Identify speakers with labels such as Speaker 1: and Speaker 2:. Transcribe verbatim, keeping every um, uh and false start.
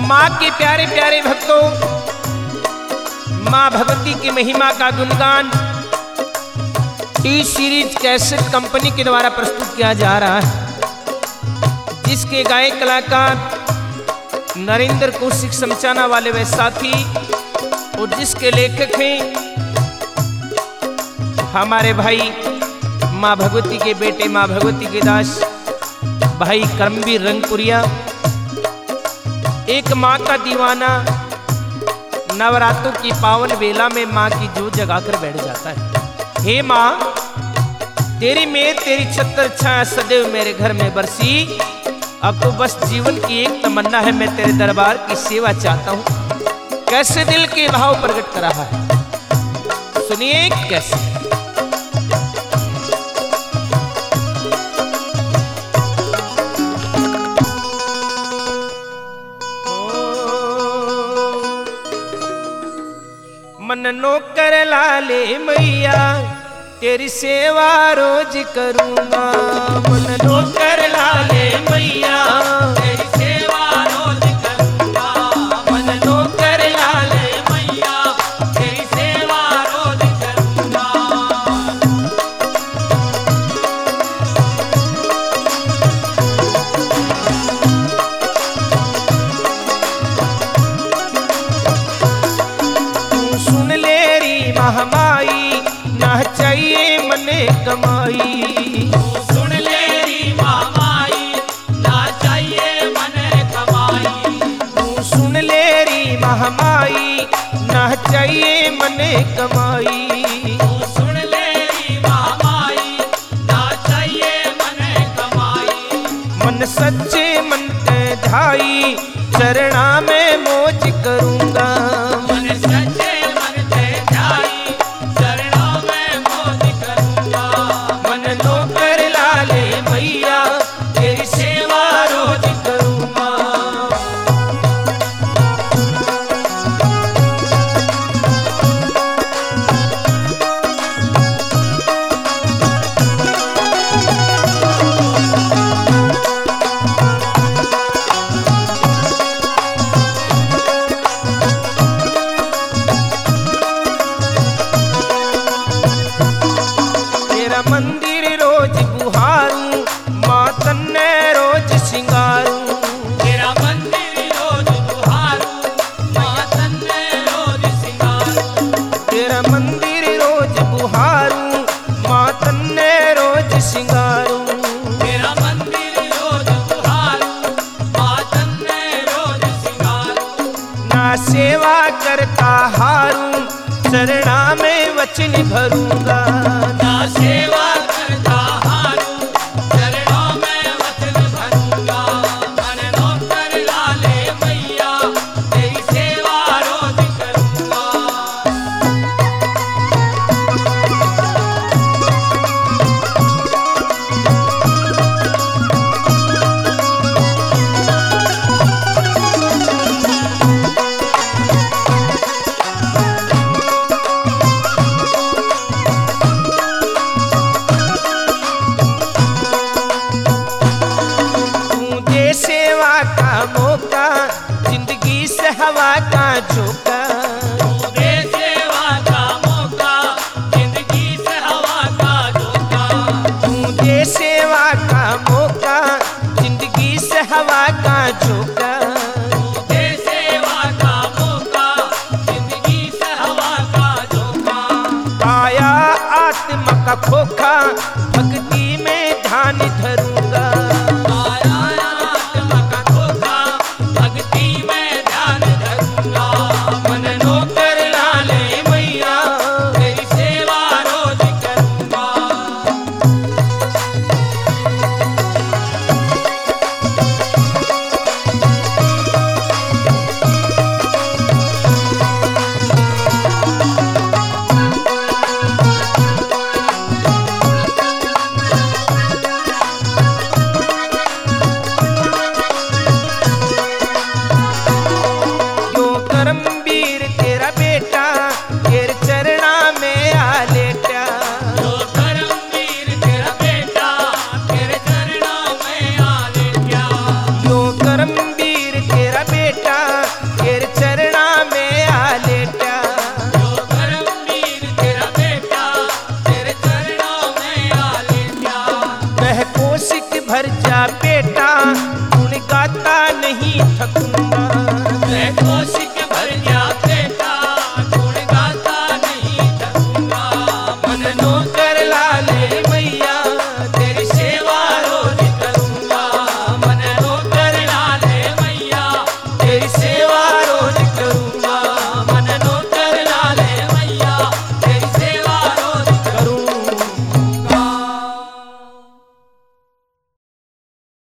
Speaker 1: माँ के प्यारे प्यारे भक्तों, माँ भगवती की महिमा का गुणगान टी सीरीज कैसेट कंपनी के द्वारा प्रस्तुत किया जा रहा है, जिसके गायक कलाकार नरेंद्र कौशिक समचाना वाले वे साथी और जिसके लेखक हैं हमारे भाई माँ भगवती के बेटे, माँ भगवती के दास भाई कर्मवीर रंगपुरिया। एक माँ का दीवाना नवरात्रों की पावन बेला में माँ की जोत जगाकर बैठ जाता है। हे माँ, तेरी मेर तेरी छत्र छाया सदैव मेरे घर में बरसी। अब तो बस जीवन की एक तमन्ना है, मैं तेरे दरबार की सेवा चाहता हूँ। कैसे दिल के भाव प्रकट कर रहा है, सुनिए कैसे। मन नौकर लाले मैया तेरी सेवा रोज करूँगा। मन नौकर लाले मैया तेरी सेवा रोज करूँगा। मन नौकर लाले मैया तेरी सेवा रोज करूँगा। तू सुन ले री महामाई, ना चाहिए मने कमाई।
Speaker 2: तू सुन ले री महामाई, ना चाहिए मने कमाई।
Speaker 1: तू सुन ले री महामाई, ना चाहिए मने कमाई।
Speaker 2: तू सुन ले री महामाई, ना चाहिए मने कमाई।
Speaker 1: मन सच्चे मन ते ढाई, चरणा में मौज करूँगा।
Speaker 2: मन सच्चे मन ते ढाई, चरणों में मौज करूँगा।
Speaker 1: मन नौकर लाले मैया तेरी सेवा रोज करूँगा। तेरा मंदिर रोज बुहारूं, माँ तन्ने रोज सिंगारूं।
Speaker 2: तेरा मंदिर रोज बुहारूं, माँ तन्ने रोज सिंगारूं।
Speaker 1: तेरा मंदिर रोज बुहारूं, माँ तन्ने रोज सिंगारूं।
Speaker 2: तेरा मंदिर रोज बुहारूं, माँ तन्ने रोज सिंगारूं।
Speaker 1: ना सेवा करता हारूं, चरणा में वचन भरूंगा।
Speaker 2: ना सेवा करता हारूं, चरणों में वचन भरूंगा। मन नौकर लाले मैया तेरी सेवा रोज करूंगा।
Speaker 1: तू दे सेवा का मौका, जिंदगी से हवा का झोंका।
Speaker 2: तू दे सेवा का मौका, जिंदगी से हवा का झोंका।
Speaker 1: तू दे सेवा का मौका, जिंदगी से हवा का झोंका।
Speaker 2: तू दे सेवा का मौका, जिंदगी से हवा का झोंका।
Speaker 1: पाया आत्मा का खोखा, भक्ति में ध्यान धरूंगा।
Speaker 2: आया आत्मा का खोखा, भक्ति में ध्यान धरूंगा।
Speaker 1: बेटा गुण गाता नहीं थकूंगा।
Speaker 2: मैं कोशिश